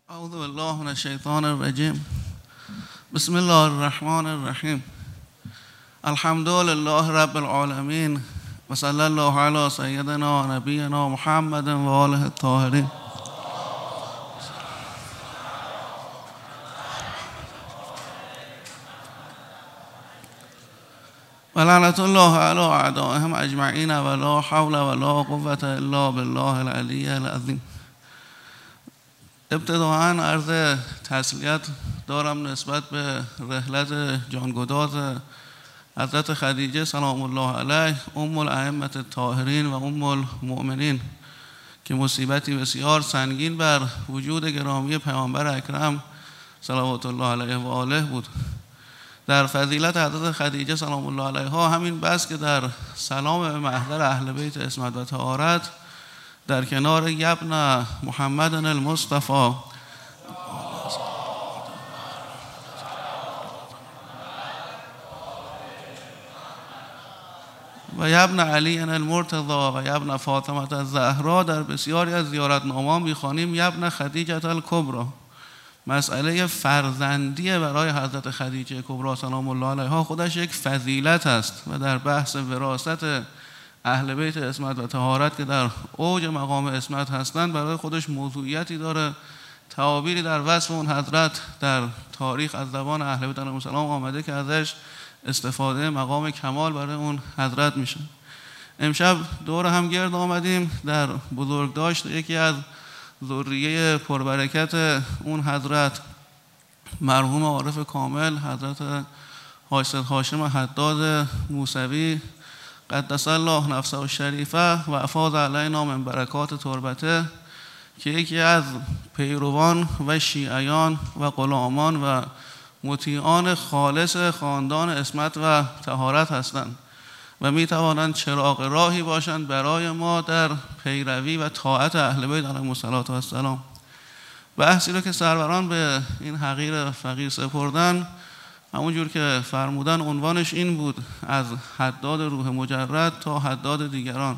اعوذ بالله من الشیطان الرجیم. بسم الله الرحمن الرحیم. الحمد لله رب العالمین و صلی الله علی سیدنا و نبینا محمد و آله الطاهرین. و لعنت الله علی اعدائهم اجمعین و لا حول و لا قوة الا بالله العلی العظیم. ابتداءً عرض تسلیت دارم نسبت به رحلت جانگداز حضرت خدیجه سلام الله علیه ام الائمه الطاهرین و ام المؤمنین که مصیبتی بسیار سنگین بر وجود گرامی پیامبر اکرم صلوات الله علیه و آله بود. در فضیلت حضرت خدیجه سلام الله علیها همین بس که در سلام به محضر اهل بیت عصمت و طهارت در کنار ابن محمد المصطفى و ابن علی المرتضی و ابن فاطمه الزهرا در بسیاری از زیارتنامه‌ها می‌خوانیم ابن خدیجه الکبری. مسئله فرزندی برای حضرت خدیجه کبری سلام الله علیها خودش یک فضیلت است و در بحث وراثت اهل بیت عصمت و طهارت که در اوج مقام عصمت هستند برای خودش موضوعیتی داره. تعابیری در وصف اون حضرت در تاریخ از زبان اهل بیت علیهم السلام آمده که ازش استفاده مقام کمال برای اون حضرت میشه. امشب دور هم گرد آمدیم در بزرگداشت یکی از ذریه پربرکت اون حضرت مرحوم عارف کامل حضرت حاج سید هاشم حداد موسوی قدس الله نفسه الشریفه و افاض علینا من برکات تربته که یکی از پیروان و شیعیان و غلامان و مطیعان خالص خاندان عصمت و طهارت هستند و می توانند چراغ راهی باشند برای ما در پیروی و طاعت اهل بیت علیهم السلام. بحثی رو که سروران به این حقیر فقیر سپردن همونجور که فرمودن عنوانش این بود: از حداد روح مجرد تا حداد دیگران.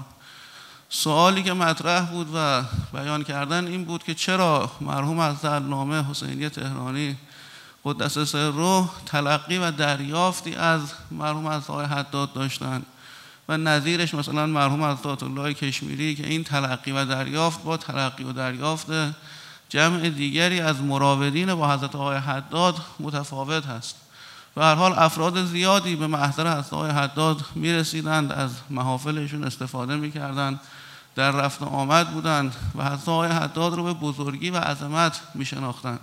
سوالی که مطرح بود و بیان کردن این بود که چرا مرحوم از علامه حسینی تهرانی قدس سره تلقی و دریافتی از مرحوم از آقای حداد داشتن و نظیرش مثلا مرحوم از الله کشمیری که این تلقی و دریافت با تلقی و دریافت جمع دیگری از مراودین با حضرت آقای حداد متفاوت هست. به هر حال افراد زیادی به محضر حضرت آقای حداد میرسیدند، از محافلشون استفاده میکردند، در رفت و آمد بودند و حضرت آقای حداد رو به بزرگی و عظمت میشناختند.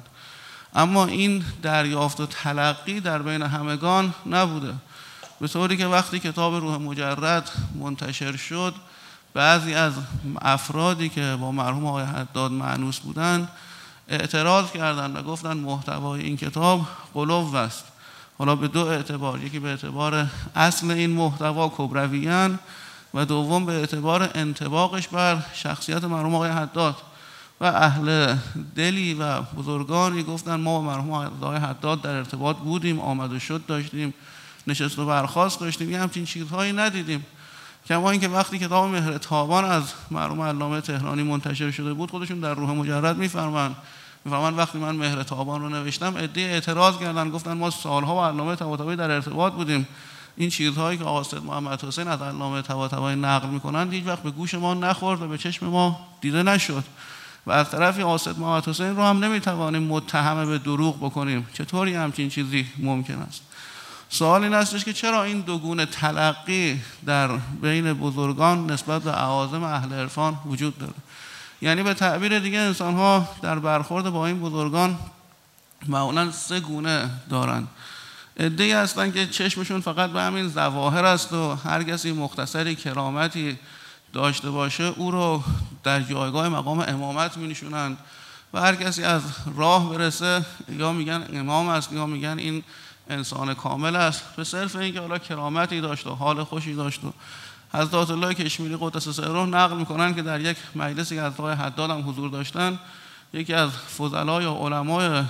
اما این دریافت و تلقی در بین همگان نبوده، به طوری که وقتی کتاب روح مجرد منتشر شد بعضی از افرادی که با مرحوم آقای حداد مأنوس بودند اعتراض کردند و گفتند محتوای این کتاب غلو است. حالا به دو اعتبار: یکی به اعتبار اصل این محتوا کبرویان و دوم به اعتبار انطباقش بر شخصیت مرحوم آقای حداد. و اهل دلی و بزرگانی گفتن ما با مرحوم آقای حداد در ارتباط بودیم، آمد و شد داشتیم، نشست و برخاست داشتیم، یه همچین چیزهایی ندیدیم. کما اینکه وقتی کتاب مهر تابان از مرحوم علامه تهرانی منتشر شده بود خودشون در روح مجرد میفرمان وقتی من مهر تابان رو نوشتم عده اعتراض کردن، گفتن ما سالها با علامه طباطبایی در ارتباط بودیم، این چیزهایی که آقا سید محمد حسین از علامه طباطبایی نقل میکنند هیچ وقت به گوش ما نخورد و به چشم ما دیده نشد و از طرفی آقا سید محمد حسین رو هم نمیتوانیم متهم به دروغ بکنیم. چطوری همچین چیزی ممکن است؟ سوال این هستش که چرا این دو گونه تلقی در بین بزرگان نسبت به اعاظم اهل عرفان وجود داره؟ یعنی به تعبیر دیگه انسان‌ها در برخورد با این بزرگان معمولاً سه گونه دارن. عده‌ای هستن که چشمشون فقط به همین ظواهر است و هر کسی مختصری کرامتی داشته باشه او رو در جایگاه مقام امامت می‌نشونن و هر کسی از راه برسه یا میگن امام است یا میگن این انسان کامل است، به صرف اینکه حالا کرامتی داشت و حال خوشی داشت. و حضرت الله کشمیری قدس سره نقل میکنن که در یک مجلسی که حضرت حداد هم حضور داشتن یکی از فضلا یا علمای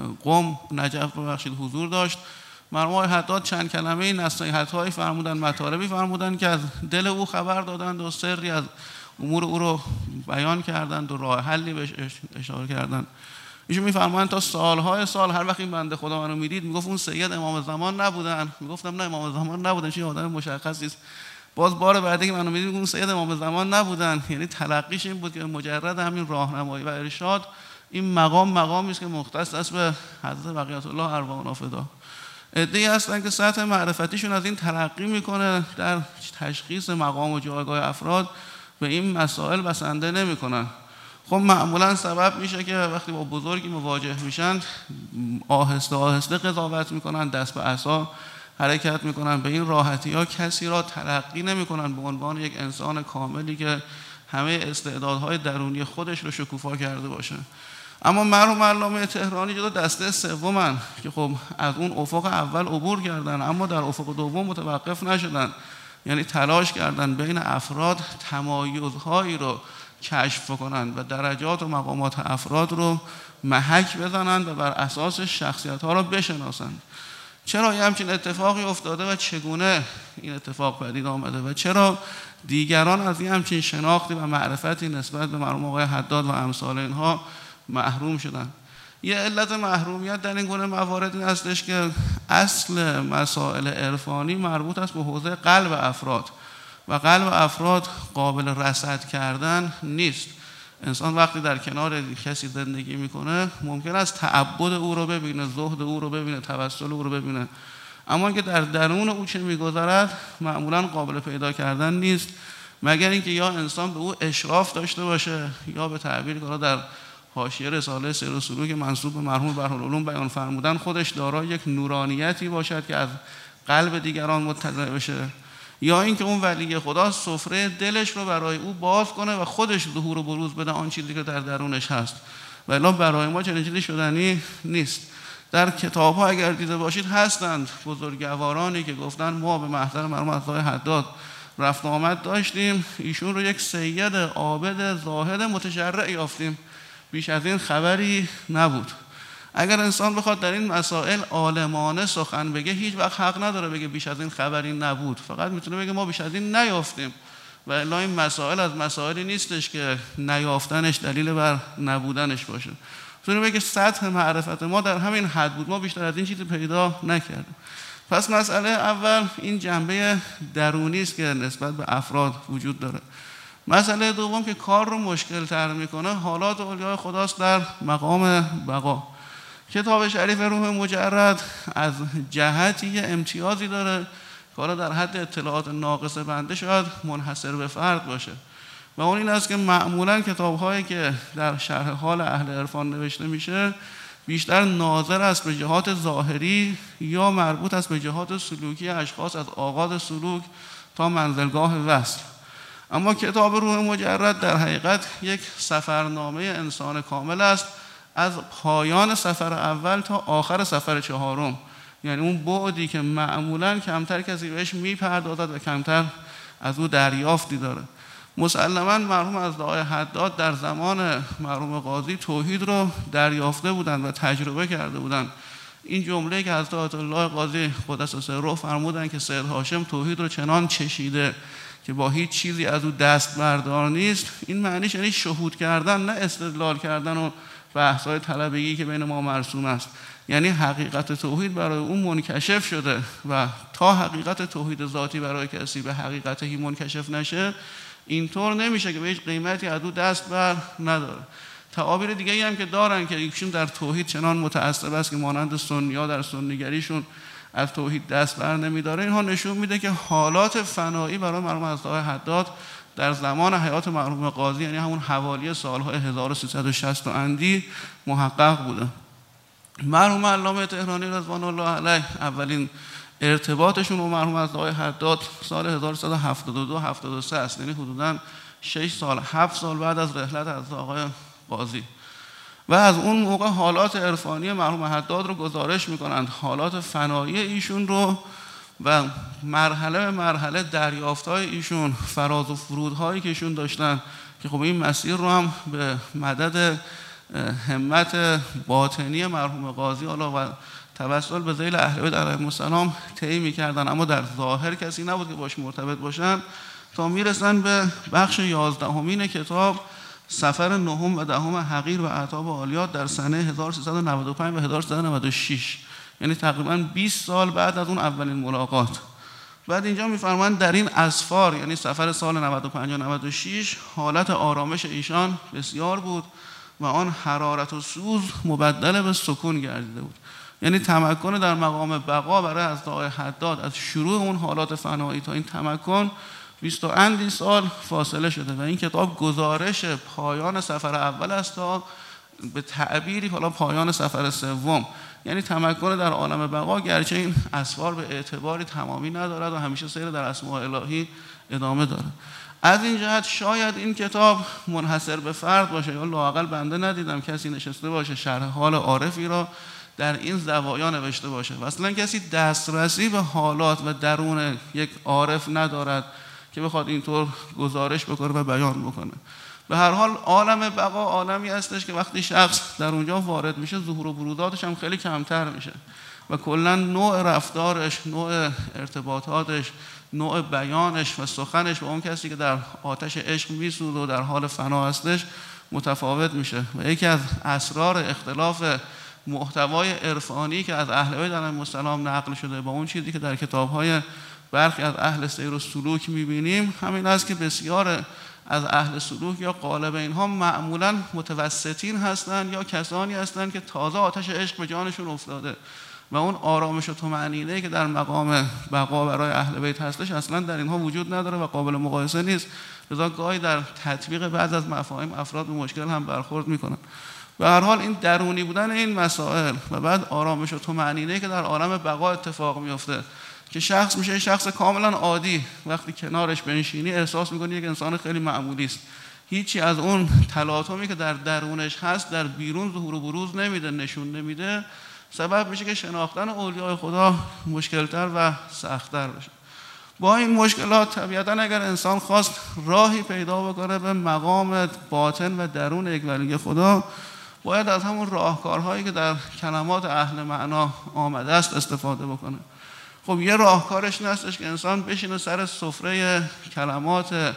قم نجف حضور داشت. مرحوم حداد چند کلمه نصیحت‌هایی فرمودن، مطالبی فرمودن که از دل او خبر دادند و سری از امور او رو بیان کردند و راه حلی بهش اشاره کردند. ایشون میفرمایند تا سالهای سال هر وقت این بنده خدا منو میدید میگفت اون سید امام زمان نبودن. میگفتم نه امام زمان نبودن، چه آدم مشخصی است. باز بار بعدی که منو میدید میگم اون سید امام زمان نبودن. یعنی تلقیش این بود که مجرد همین راهنمایی و ارشاد این مقامی است که مختص است به حضرت بقیت الله ارواحنا فدا. عده‌ای هستن که سطح معرفتیشون از این ترقی میکنه، در تشخیص مقام و جایگاه افراد به این مسائل بسنده نمیکنن. خب معمولا سبب میشه که وقتی با بزرگی مواجه میشن آهسته آهسته قضاوت میکنن، دست به عصا حرکت میکنن، به این راحتی ها کسی را تلقی نمیکنن به عنوان یک انسان کاملی که همه استعدادهای درونی خودش رو شکوفا کرده باشه. اما مرحوم علامه تهرانی جدا دسته سومن که خب از اون افق اول عبور کردن اما در افق دوم متوقف نشدن، یعنی تلاش کردن بین افراد تمایزهایی رو کشف کنند و درجات و مقامات افراد رو محک بزنند و بر اساس شخصیت‌ها رو بشناسند. چرا یه همچین اتفاقی افتاده و چگونه این اتفاق پدید آمده و چرا دیگران از این همچین شناختی و معرفتی نسبت به مرحوم آقای حداد و امثال اینها محروم شدن؟ یه علت محرومیت در این گونه موارد این هستش که اصل مسائل عرفانی مربوط است به حوزه قلب افراد و قلب افراد قابل رصد کردن نیست. انسان وقتی در کنار کسی زندگی میکنه ممکن است تعبد او رو ببینه، زهد او رو ببینه، توسل او رو ببینه، اما که در درون او چه میگذرد معمولا قابل پیدا کردن نیست، مگر اینکه یا انسان به او اشراف داشته باشه یا به تعبیر که در حاشیه رساله سیر و سلوک منسوب به مرحوم بحرالعلوم بیان فرمودن خودش دارای یک نورانیتی باشد که از قلب دیگران مطلع بشه، یا اینکه اون ولی خدا سفره دلش رو برای او باز کنه و خودش ظهور و بروز بده آن چیزی که در درونش هست. ولی برای ما چنین چیزی شدنی نیست. در کتاب ها اگر دیده باشید هستند بزرگوارانی که گفتن ما به محضر مرحوم آقای حداد رفت آمد داشتیم، ایشون رو یک سید عابد زاهد متشرع یافتیم، بیش از این خبری نبود. اگر انسان بخواد در این مسائل عالمانه سخن بگه هیچ وقت حق نداره بگه بیش از این خبری نبود، فقط میتونه بگه ما بیش از این نیافتیم. و الا این مسائل از مسائلی نیستش که نیافتنش دلیل بر نبودنش باشه. میتونه بگه سطح معرفت ما در همین حد بود، ما بیشتر از این چیزی پیدا نکردیم. پس مسئله اول این جنبه درونی است که نسبت به افراد وجود داره. مسئله دوم که کار رو مشکل تر میکنه حالات اولیای خداست در مقام بقا. کتاب شریف روح مجرد از جهتی یه امتیازی داره که حالا در حد اطلاعات ناقص بنده شاید منحصر به فرد باشه و اون این است که معمولا کتاب‌هایی که در شرح حال اهل عرفان نوشته میشه بیشتر ناظر است به جهات ظاهری یا مربوط است به جهات سلوکی اشخاص از آغاز سلوک تا منزلگاه وصل. اما کتاب روح مجرد در حقیقت یک سفرنامه انسان کامل است از پایان سفر اول تا آخر سفر چهارم، یعنی اون بعدی که معمولاً کمتر کسی بهش میپردازد و کمتر از او دریافتی داره. مسلماً مرحوم از آقای حداد در زمان مرحوم قاضی توحید رو دریافته بودند و تجربه کرده بودند. این جمله که حضرت آیت الله قاضی قدس سره فرمودند که سید هاشم توحید رو چنان چشیده که با هیچ چیزی از او دست بردار نیست، این معنیش یعنی شهود کردن، نه استدلال کردن و بحث‌های طلبگی که بین ما مرسوم است. یعنی حقیقت توحید برای اون منکشف شده و تا حقیقت توحید ذاتی برای کسی به حقیقتهی منکشف نشه اینطور نمیشه که به هیچ قیمتی از او دست بر نداره. تعابیر دیگه‌ای هم که دارن که ایشون در توحید چنان متعصب است که مانند سنی‌ها در سنیگریشون از توحید دست بر نمیداره، اینها نشون میده که حالات فنایی برای مرحوم آقای حداد در زمان حیات مرحوم قاضی یعنی همون حوالی سالهای 1360 اندی محقق بوده. مرحوم علامه تهرانی رضوان الله علیه اولین ارتباطشون با مرحوم آقای حداد سال 1372 73 است، یعنی حدوداً 7 سال بعد از رحلت از آقای قاضی، و از اون موقع حالات عرفانی مرحوم حداد رو گزارش میکنند، حالات فنایی ایشون رو و مرحله به مرحله دریافت‌های ایشون، فراز و فرودهایی که ایشون داشتن که خب این مسیر رو هم به مدد همت باطنی مرحوم قاضی حالا و توسل به ذیل اهل بیت علیهم السلام طی می‌کردن، اما در ظاهر کسی نبود که باش مرتبط باشن تا میرسن به بخش 11 کتاب سفر نهم و دهم حقیر و اعتاب عالیات در سنه 1395 و 1396، یعنی تقریباً 20 سال بعد از اون اولین ملاقات. بعد اینجا می‌فرمایند در این اسفار، یعنی سفر سال 95 و 96، حالت آرامش ایشان بسیار بود و آن حرارت و سوز مبدل به سکون گردیده بود. یعنی تمکن در مقام بقا برای حضرت آقای حداد از شروع اون حالات فنایی تا این تمکن 20 اندی سال فاصله شده و این کتاب گزارش پایان سفر اول است تا به تعبیری حالا پایان سفر سوم. یعنی تمکن در عالم بقا گرچه این اسفار به اعتباری تمامی ندارد و همیشه سیر در اسماء الهی ادامه داره. از این جهت شاید این کتاب منحصر به فرد باشه، یا لااقل بنده ندیدم کسی نشسته باشه شرح حال عارفی را در این زوایا نوشته باشه و اصلا کسی دسترسی به حالات و درون یک عارف ندارد که بخواد اینطور گزارش بکنه و بیان بکنه. به هر حال عالم بقا عالمی هستش که وقتی شخص در اونجا وارد میشه ظهور و بروزاتش هم خیلی کمتر میشه و کلا نوع رفتارش، نوع ارتباطاتش، نوع بیانش و سخنش با اون کسی که در آتش عشق میسوزه و در حال فنا هستش متفاوت میشه. و یکی از اسرار اختلاف محتوای عرفانی که از اهل بیت علیهم السلام نقل شده با اون چیزی که در کتاب‌های برخی از اهل سیر و سلوک می‌بینیم همین است که بسیار از اهل سلوک یا قالب اینها معمولاً متوسطین هستند یا کسانی هستند که تازه آتش عشق به جانشون افتاده و اون آرامش و طمأنینه‌ای که در مقام بقا برای اهل بیت هستش اصلاً در اینها وجود نداره و قابل مقایسه نیست. لذا گاهی در تطبیق بعض از مفاهیم افراد به مشکل هم برخورد می‌کنند. به هر حال این درونی بودن این مسائل و بعد آرامش و طمأنینه‌ای که در عالم بقا اتفاق میفته که شخص میشه شخص کاملا عادی، وقتی کنارش بنشینی احساس میکنی یک انسان خیلی معمولی است، هیچی از اون تلاطمی که در درونش هست در بیرون ظهور و بروز نمیده، نشون نمیده، سبب میشه که شناختن اولیاء خدا مشکلتر و سخت‌تر بشه. با این مشکلات طبیعتاً اگر انسان خواست راهی پیدا بکنه به مقام باطن و درون یک ولی خدا، باید از همون راهکارهایی که در کلمات اهل معنا آمده است استفاده بکنه. خب یه راهکارش این هستش که انسان بشینه سر سفره کلمات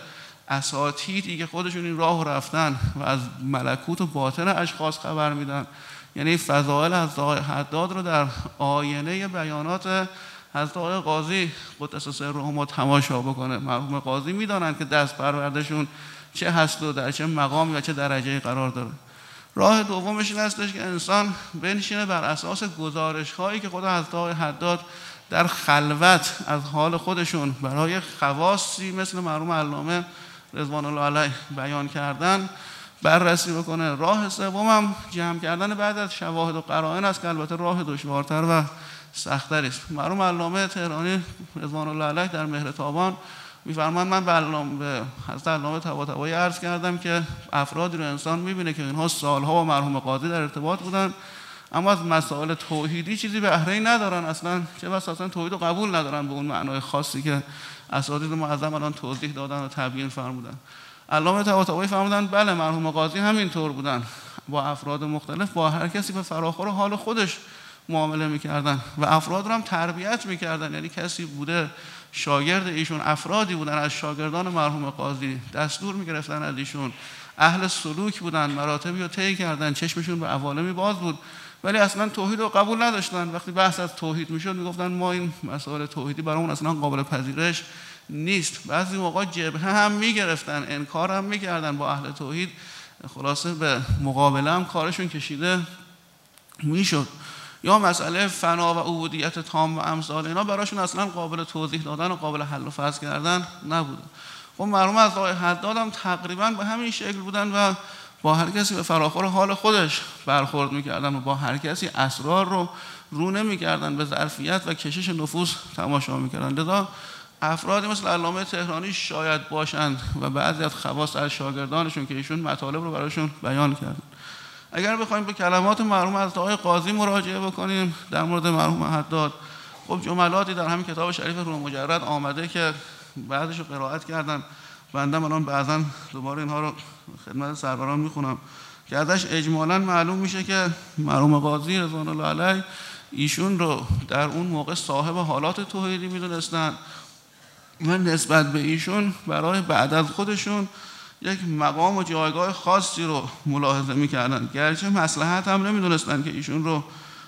اساطیری که خودشون این راه رفتن و از ملکوت و باطن اشخاص خبر میدن، یعنی فضائل حضرت آقای حداد رو در آینه بیانات حضرت آقای قاضی قدس سرهم تماشا بکنه. مرحوم قاضی میدانن که دست پروردهشون چه هست و در چه مقامی و چه درجه‌ای قرار داره. راه دومش این هستش که انسان بنشینه بر اساس گزارش‌هایی که خود حضرت آقای حداد در خلوت از حال خودشون برای خواصی مثل مرحوم علامه رضوان الله علیه بیان کردن بررسی بکنه. راه سوم هم جمع کردن بعد از شواهد و قرائن است که البته راه دشوارتر و سخت‌تری است. مرحوم علامه تهرانی رضوان الله علیه در مهر تابان می‌فرمایند من به حضرت علامه طباطبایی عرض کردم که افرادی رو انسان می‌بینه که اینها سالها با مرحوم قاضی در ارتباط بودن اما از مسائل توحیدی چیزی بهره‌ای ندارن، اصلا چه بس اصلا توحید رو قبول ندارن به اون معنای خاصی که اساتید معظم الان توضیح دادن و تبیین فرمودن. علامه طباطبایی فرمودن بله مرحوم قاضی همین طور بودن، با افراد مختلف با هر کسی به فراخور حال خودش معامله میکردن و افراد رو هم تربیت میکردن، یعنی کسی بوده شاگرد ایشون، افرادی بودن از شاگردان مرحوم قاضی دستور میگرفتن از ایشون، اهل سلوک بودن، مراتبی رو طی کردن، چشمشون به عوالمی باز بود ولی اصلا توحید رو قبول نداشتن. وقتی بحث از توحید میشد میگفتن ما این مسائل توحیدی برامون اصلا قابل پذیرش نیست. بعضی موقع جبهه هم میگرفتن، انکار هم میکردن با اهل توحید، خلاصه به مقابله هم کارشون کشیده میشد. یا مسئله فنا و عبودیت تام و امثال اینا براشون اصلا قابل توضیح دادن و قابل حل و فصل کردن نبوده. خب مرحوم از آقای حداد هم تقریبا به همین شکل بودن و با هر کسی به فراخور حال خودش برخورد میکردن و با هر کسی اسرار رو رو نمیکردن، به ظرفیت و کشش نفوس تماشا میکردن. لذا افرادی مثل علامه تهرانی شاید باشند و بعضی از خواص از شاگردانشون که ایشون مطالب رو براشون بیان کردن. اگر بخوایم به کلمات مرحوم حضرت آقای قاضی مراجعه بکنیم در مورد مرحوم حداد، خب جملاتی در همین کتاب شریف روح مجرد آمده که بعضش رو قرائت کردن، بنده الان بعضا دوباره اینها رو خدمت سروران میخونم که ازش اجمالاً معلوم میشه که مرحوم قاضی رضوان الله علیه ایشون رو در اون موقع صاحب حالات توحیدی میدونستن و نسبت به ایشون برای بعد از خودشون یک مقام و جایگاه خاصی رو ملاحظه می‌کردن، گرچه مصلحت هم نمی‌دونستن که ایشون رو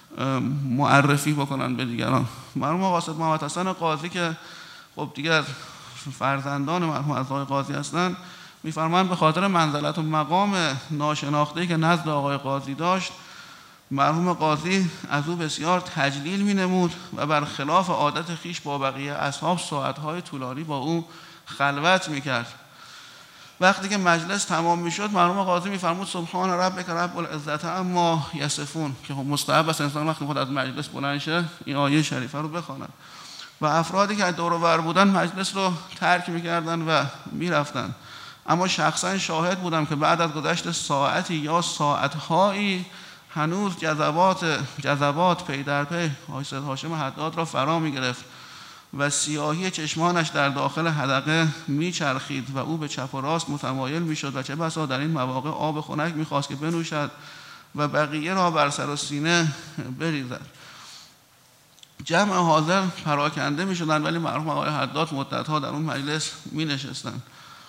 معرفی بکنن به دیگران. مرحوم قاصد محمد حسن قاضی که خب دیگر فرزندان مرحوم عزای قاضی هستند، می‌فرمایند به خاطر منزلت و مقام ناشناخته‌ای که نزد آقای قاضی داشت، مرحوم قاضی از او بسیار تجلیل می‌نمود و برخلاف عادت خیش با بقیه اصحاب ساعت‌های طولانی با او خلوت می‌کرد. وقتی که مجلس تمام میشد، مرحوم قاضی می‌فرمود سبحان ربک رب العزت عما یصفون، که خب مستحب است انسان وقتی خود از مجلس بلند شه این آیه شریفه رو بخواند. و افرادی که دور و بر بودن مجلس رو ترک می‌کردند و می‌رفتند. اما شخصا شاهد بودم که بعد از گذشت ساعتی یا ساعت‌هایی هنوز جذبات پی در پی حاج سید هاشم حداد را فرا می‌گرفت و سیاهی چشمانش در داخل حدقه میچرخید و او به چپ و راست متمایل میشد و چه بسا در این مواقع آب خنک میخواست که بنوشد و بقیه را بر سر و سینه بریزد. جمع حاضر پراکنده میشدند، ولی مرحوم آقای حداد مدتها در اون مجلس مینشستند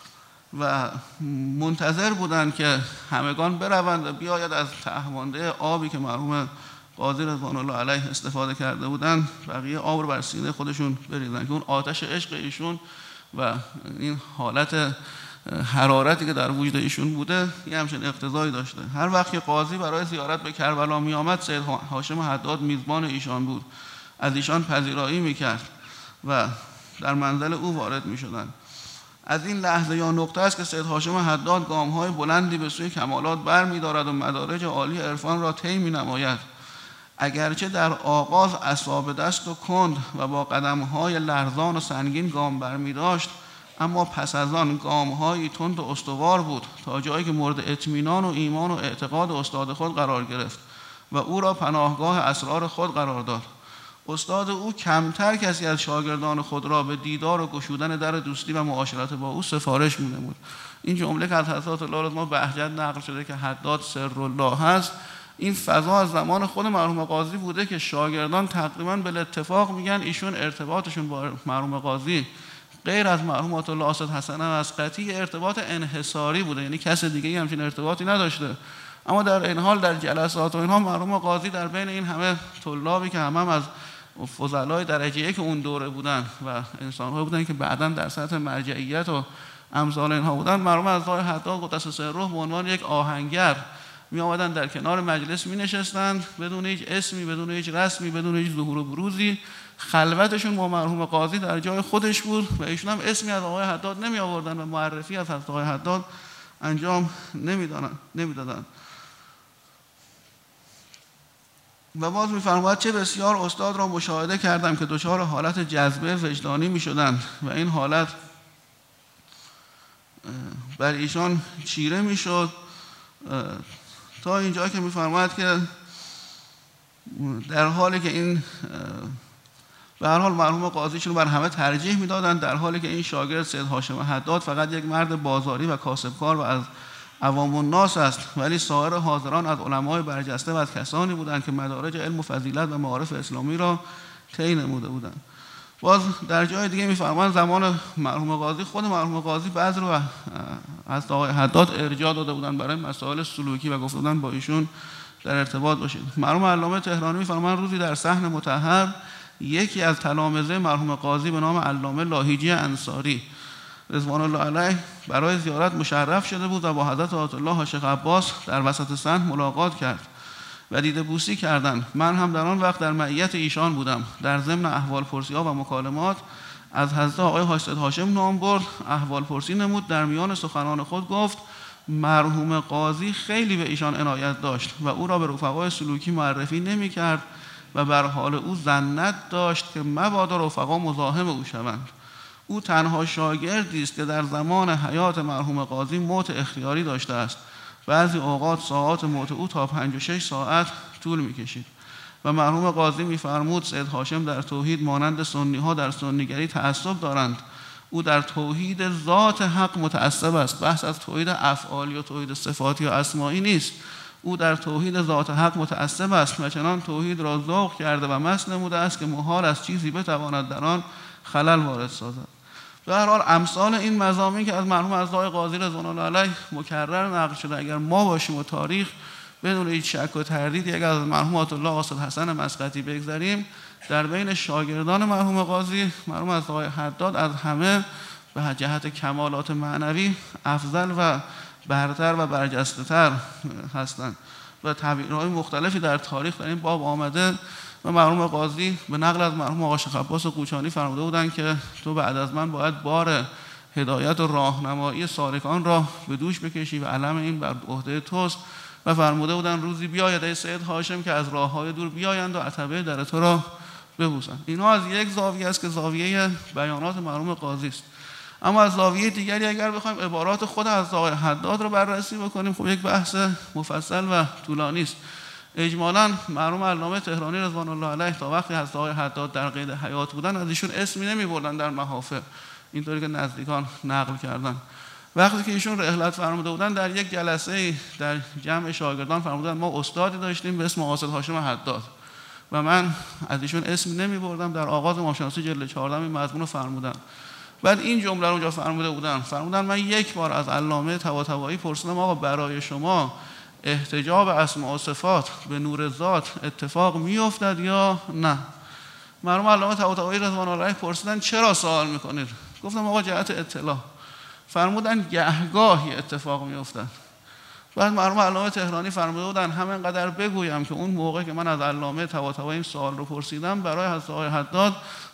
و منتظر بودند که همگان بروند و بیاید از تهمانده آبی که مرحوم قاضی رضوان الله علیه استفاده کرده بودن بقیه آب رو بر سینه خودشون بریزن، که اون آتش عشق ایشون و این حالت حرارتی که در وجود ایشون بوده یه همچین اقتضایی داشته. هر وقت که قاضی برای زیارت به کربلا می آمد، سید هاشم حداد میزبان ایشان بود، از ایشان پذیرایی میکرد و در منزل او وارد میشدند. از این لحظه یا نقطه است که سید هاشم حداد گام‌های بلندی به سوی کمالات برمی‌دارد و مدارج عالی عرفان را طی می‌نماید. اگرچه در آغاز اصاب دست و کند و با قدم‌های لرزان و سنگین گام برمی داشت، اما پس از آن گام‌های تند و استوار بود تا جایی که مورد اطمینان و ایمان و اعتقاد استاد خود قرار گرفت و او را پناهگاه اسرار خود قرار داد. استاد او کمتر کسی از شاگردان خود را به دیدار و گشودن در دوستی و معاشرت با او سفارش می‌نمود. این جمله که از حضرت الله ما بهجت نقل شده که حداد سرالله هست، این فضا از زمان خود مرحوم قاضی بوده که شاگردان تقریباً به اتفاق میگن ایشون ارتباطشون با مرحوم قاضی غیر از مرحوم آیت الله اسد حسن مسقطی ارتباط انحصاری بوده، یعنی کس دیگه همچین ارتباطی نداشته. اما در این حال در جلسات و اینها مرحوم قاضی در بین این همه طلابی که هم از فضلای درجه یک اون دوره بودن و انسان‌ها بودن که بعداً در سطح مرجعیت و امثال اینها بودن، مرحوم عزای حداد قدس سره به عنوان یک آهنگر می آمدن در کنار مجلس می نشستند بدون هیچ اسمی، بدون هیچ رسمی، بدون هیچ ظهور و بروزی. خلوتشون با مرحوم قاضی در جای خودش بود و ایشون هم اسمی از آقای حداد نمی آوردن و معرفی از حضرت آقای حداد انجام نمیدادن. و باز می‌فرماید چه بسیار استاد را مشاهده کردم که دچار حالت جذبه وجدانی می‌شدند و این حالت بر ایشان چیره می‌شد، تا اینجا که می‌فرماید که در حالی که این به هر حال مرحوم قاضیشون بر همه ترجیح می‌دادند، در حالی که این شاگرد سید هاشم حداد فقط یک مرد بازاری و کاسبکار و از عوام الناس است، ولی سایر حاضران از علمای برجسته و از کسانی بودند که مدارج علم و فضیلت و معارف اسلامی را طی نموده بودند. باز در جای دیگه می‌فرمایند زمان مرحوم قاضی خود مرحوم قاضی بعض رو از آقای حداد ارجاع داده بودند برای مسائل سلوکی و گفته بودند با ایشون در ارتباط باشید. مرحوم علامه تهرانی می‌فرمایند روزی در صحن مطهر یکی از تلامذه مرحوم قاضی به نام علامه لاهیجی انصاری رضوان الله علیه برای زیارت مشرف شده بود و با حضرت آیت الله شیخ عباس در وسط صحن ملاقات کرد و دیده بوسی کردند. من هم در آن وقت در معیت ایشان بودم. در ضمن احوال پرسی‌ها و مکالمات از حضرت آقای حاج سید هاشم نام برد، احوال پرسی نمود. در میان سخنان خود گفت مرحوم قاضی خیلی به ایشان عنایت داشت و او را به رفقای سلوکی معرفی نمی‌کرد و بر حال او ظنت داشت که مبادا رفقا مزاحم او شوند. او تنها شاگردی است که در زمان حیات مرحوم قاضی موت اختیاری داشته است. بعضی اوقات ساعات موت او تا 5 و 6 ساعت طول می‌کشید. و مرحوم قاضی می‌فرمود سید هاشم در توحید مانند سنی‌ها در سنیگری تعصب دارند. او در توحید ذات حق متعصب است. بحث از توحید افعالی و توحید صفاتی و اسمائی نیست. او در توحید ذات حق متعصب است و چنان توحید را ذوق کرده و مس نموده است که محال از چیزی بتواند در آن خلل وارد سازد. به هر حال امثال این مضامین که از مرحوم عزای قاضی رضوان الله علیه مکرر نقل شده، اگر ما باشیم و تاریخ بدون هیچ شک و تردید، اگر از مرحوم آیت الله قاصد حسن مسقطی بگذاریم، در بین شاگردان مرحوم قاضی مرحوم عزای حداد از همه به جهت کمالات معنوی افضل و برتر و برجسته تر هستند و تعبیرهای مختلفی در تاریخ در این باب آمده و مرحوم قاضی به نقل از مرحوم آقا شیخ عباس قوچانی فرموده بودند که تو بعد از من باید بار هدایت و راهنمایی سالکان را به دوش بکشی و علم این بر عهده توست و فرموده بودند روزی بیاید ای سید هاشم که از راههای دور بیایند و عتبه در تو را ببوسند. اینها از یک زاویه است که زاویه بیانات مرحوم قاضی است. اما از زاویه دیگری اگر بخوایم عبارات خود از آقای حداد رو بررسی بکنیم، خب یک بحث مفصل و طولانی است. اجمالاً مرحوم علامه تهرانی رضوان الله علیه تا وقتی از آقای حداد در قید حیات بودن از ایشون اسمی نمی‌بردن در محافل، اینطوری که نزدیکان نقل کردن. وقتی که ایشون رحلت فرموده بودن در یک جلسه در جمع شاگردان فرمودن ما استادی داشتیم به اسم قاصد هاشم حداد و من از ایشون اسمی نمی‌بردم. در آغاز ماشناسی جلد 14 این مضمون رو فرمودن. بعد این جمله رو اونجا فرمودن من یک بار از علامه طباطبایی پرسیدم آقا برای شما احتجاب اسماء و صفات به نور ذات اتفاق میافتد یا نه؟ مرحوم علامه طباطبایی رضوان الله علیه پرسیدن چرا سوال میکنید؟ گفتم آقا جهت اطلاع. فرمودن گهگاهی اتفاق میافتد. بعد مرحوم علامه تهرانی فرموده بودن همینقدر بگویم که اون موقع که من از علامه طباطبایی این سوال رو پرسیدم برای حضرت آقای حداد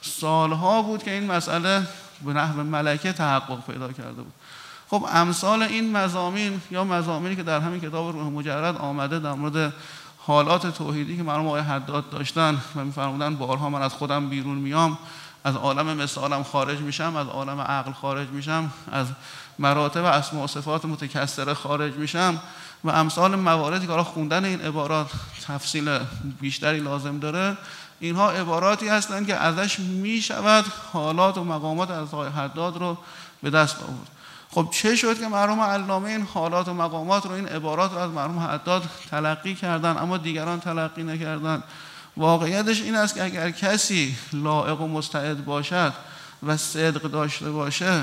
سالها بود که این مسئله به نحو ملکه تحقق پیدا کرده بود. خب امثال این مضامین یا مضامینی که در همین کتاب روح مجرد آمده در مورد حالات توحیدی که مرحوم آقای حداد داشتن و می‌فرمودن بارها من از خودم بیرون میام، از عالم مثالم خارج میشم، از عالم عقل خارج میشم، از مراتب اسماء و صفات متکثره خارج میشم و امثال مواردی که حالا خوندن این عبارات تفصیل بیشتری لازم داره، اینها عباراتی هستند که ازش میشود حالات و مقامات از آقای حداد رو به دست آورد. خب چه شد که مرحوم علامه این حالات و مقامات رو این عبارات رو از مرحوم حداد تلقی کردن اما دیگران تلقی نکردن؟ واقعیتش این است که اگر کسی لایق و مستعد باشد و صدق داشته باشه،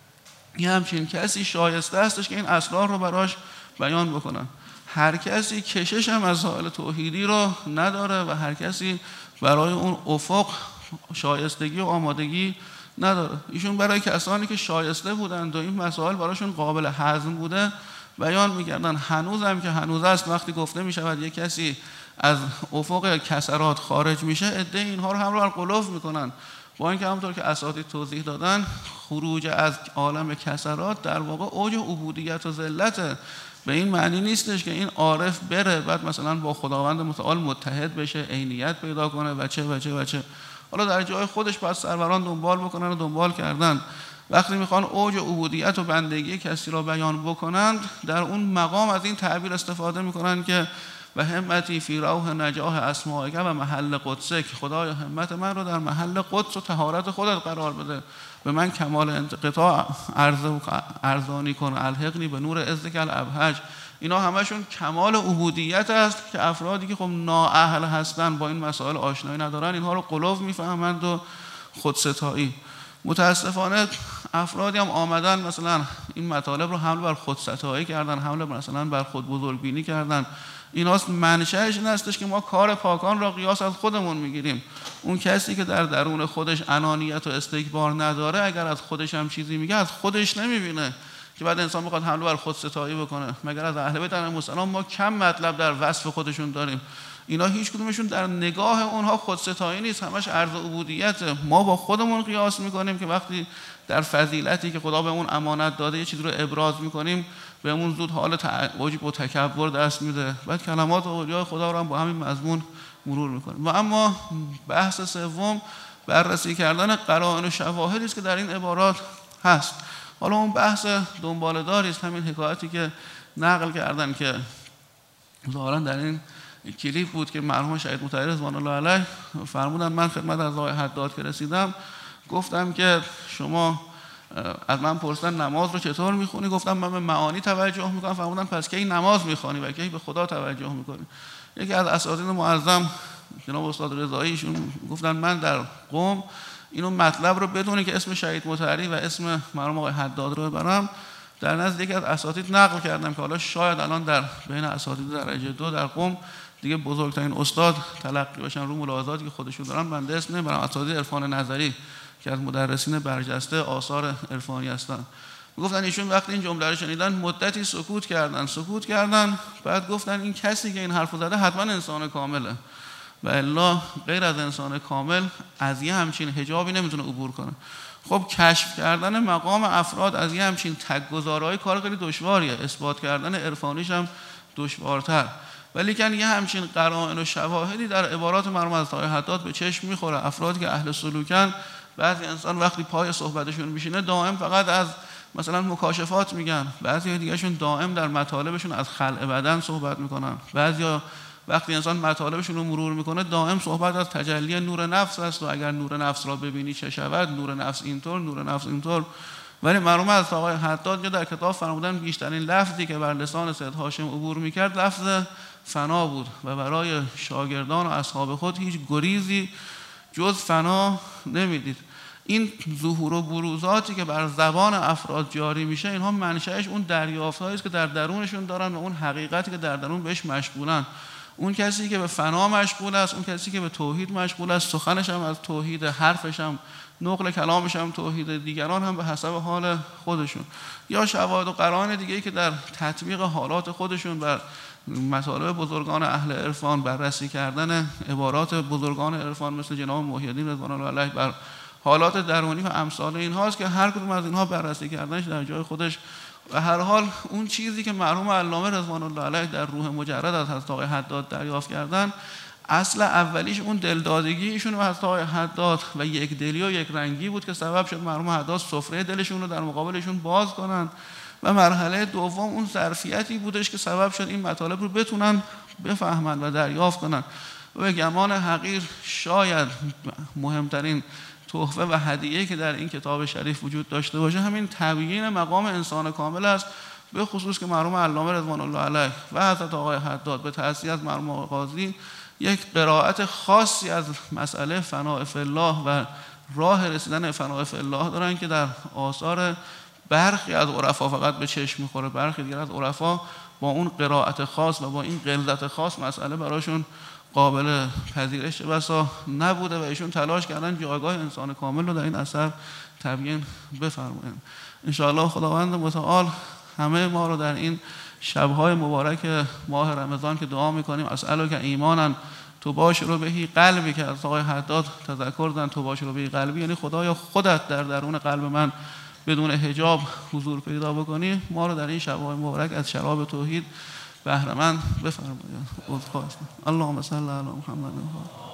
یه همچین کسی شایسته استش که این اسرار رو براش بیان بکنن. هر کسی کشش هم مسائل توحیدی رو نداره و هر کسی برای اون افق شایستگی و آمادگی نداره. ایشون برای کسانی که شایسته بودند و این مسائل براشون قابل هضم بوده بیان میکردن. هنوز هم که هنوز است وقتی گفته میشود یک کسی از افق کسرات خارج میشه، عده اینها رو هم رو غلوف میکنن، با اینکه همونطور که اساتید توضیح دادن خروج از عالم کسرات در واقع اوج عبودیت و ذلت. به این معنی نیستش که این عارف بره بعد مثلا با خداوند متعال متحد بشه، عینیت پیدا کنه و چه. حالا در جای خودش باید سروران دنبال بکنن و دنبال کردن. وقتی میخوان اوج عبودیت و بندگی کسی را بیان بکنند در اون مقام از این تعبیر استفاده میکنن که و همتی فی روح نجاح اسمائک و محل قدسک، خدایا همت من رو در محل قدس و طهارت خودت قرار بده، به من کمال انقطاع ارزانی کن، الحقنی به نور عزک الابهج. اینا همشون کمال عبودیت است که افرادی که خب نااهل هستن با این مسائل آشنایی ندارن اینها رو غلو میفهمند و خودستایی. متاسفانه افرادی هم آمدن مثلا این مطالب رو حمل بر خودستایی کردن، حمل مثلا بر خود بزرگبینی کردن. ایناست منشأش این هستش که ما کار پاکان را قیاس از خودمون میگیریم. اون کسی که در درون خودش انانیت و استکبار نداره اگر از خودش هم چیزی میگه از خودش نمیبینه که بعد انسان میخواد حمله بر خود ستایی بکنه. مگر از اهل بیت علیهم السلام ما کم مطلب در وصف خودشون داریم؟ اینا هیچ کدومشون در نگاه اونها خود ستایی نیست، همش عرض عبودیت. ما با خودمون قیاس میکنیم که وقتی در فضیلتی که خدا به اون امانت داده یه چیزی رو ابراز میکنیم بهمون زود حال عجب و تکبر دست میده. بعد کلمات اولیاء خدا رو هم با همین مضمون مرور میکنیم. و اما بحث سوم بررسی کردن قرائن و شواهدی است که در این عبارات هست. حالا اون بحث دنباله‌داری است، همین حکایتی که نقل کردن که ظاهرا در این کلیپ بود که مرحوم شهید مطهری رضوان الله علیه فرمودن من خدمت از آقای حداد که رسیدم گفتم که شما از من پرسیدن نماز رو چطور میخونی؟ گفتم من به معانی توجه میکنم. فرمودن پس کی نماز میخونی و کی به خدا توجه میکنی؟ یکی از اساتید معظم جناب استاد رضاییشون گفتن من در قم اینو مطلب رو بدونی که اسم شهید مطهری و اسم مرحوم آقای حداد رو ببرم. در نزد یکی از اساتید نقل کردم که حالا شاید الان در بین اساتید درجه 2 در قم دیگه بزرگترین استاد تلقی بشن رو ملاحظاتی که خودشون دارن، بنده اسم نمیبرم، اساتید عرفان نظری که از مدرسین برجسته آثار عرفانی هستن، گفتن ایشون وقتی این جمله رو شنیدن مدتی سکوت کردن، بعد گفتن این کسی که این حرفو زده حتما انسان کامله و الا غیر از انسان کامل از یه همچین حجابی نمیتونه عبور کنه. خب کشف کردن مقام افراد از یه همچین تک‌گذارهای کار خیلی دشواریه، اثبات کردن عرفانیش هم دشوارتر، ولی که یه همچین قرائن و شواهدی در عبارات مرحوم حضرت آقای حداد به چشم میخوره. افرادی که اهل سلوکن، بعضی انسان وقتی پای صحبتشون میشینه دائم فقط از مثلا مکاشفات میگن، بعضی دیگهشون دائم در مطالبشون از خلع بدن صحبت میکنن، بعضیا وقتی انسان مطالبشون رو مرور میکنه دائم صحبت از تجلی نور نفس است و اگر نور نفس را ببینی چه شود، نور نفس اینطور، نور نفس اینطور. ولی مرحوم حضرت آقای حداد در کتاب فرمودن بیشترین لفظی که بر لسان سید هاشم عبور میکرد لفظ فنا بود و برای شاگردان و اصحاب خود هیچ گریزی جز فنا نمیدید. این ظهور و بروزاتی که بر زبان افراد جاری میشه، اینها منشأش اون دریافت‌هایی است که در درونشون دارن و اون حقیقتی که در درون بهش مشغولن. اون کسی که به فنا مشغول است، اون کسی که به توحید مشغول است، سخنش هم از توحید، حرفش هم، نقل کلامش هم توحید، دیگران هم به حسب حال خودشون، یا شواهد و قرائن دیگه‌ای که در تطبیق حالات خودشون بر مطالب بزرگان اهل عرفان، بررسی کردن عبارات بزرگان عرفان مثل جناب محی الدین رضوان الله علیه بر حالات درونی و امثال اینهاست که هر کدوم از اینها بررسی کردنش در جای خودش. و هر حال اون چیزی که مرحوم علامه رضوان الله علیه در روح مجرد از حضرت آقای حداد دریافت کردن، اصل اولیش اون دلدادگی ایشون و حضرت آقای حداد و یک دلی و یک رنگی بود که سبب شد مرحوم حداد سفره دلشون رو در مقابلشون باز کنن، و مرحله دوم اون ظرفیتی بودش که سبب شد این مطالب رو بتونن بفهمن و دریافت کنن. و به گمان حقیر شاید مهمترین تحفه و هدیه‌ای که در این کتاب شریف وجود داشته باشه همین تبیین مقام انسان کامل است، به خصوص که مرحوم علامه رضوان الله علیه و حضرت آقای حداد به تأسیس از مرحوم آقای قاضی یک قرائت خاصی از مسئله فناء فی الله و راه رسیدن فناء فی الله دارن که در آثار برخی از عرفا فقط به چشم میخوره، برخی دیگر از عرفا با اون قرائت خاص و با این غلظت خاص مسئله براشون قابل پذیرش بسا نبوده و ایشون تلاش کردن جایگاه انسان کامل رو در این اثر تبیین بفرمایند. ان شاء الله خداوند متعال همه ما رو در این شب‌های مبارک ماه رمضان که دعا می‌کنیم اسألک ایمانا تباشر بهی قلبی، که از آقای حداد تذکر دادن تباشر بهی قلبی یعنی خدایا خودت در درون قلب من بدون حجاب حضور پیدا بکنی، ما رو در این شب‌های مبارک از شراب توحید بهره مند بفرمایید. اللهم صل علی محمد.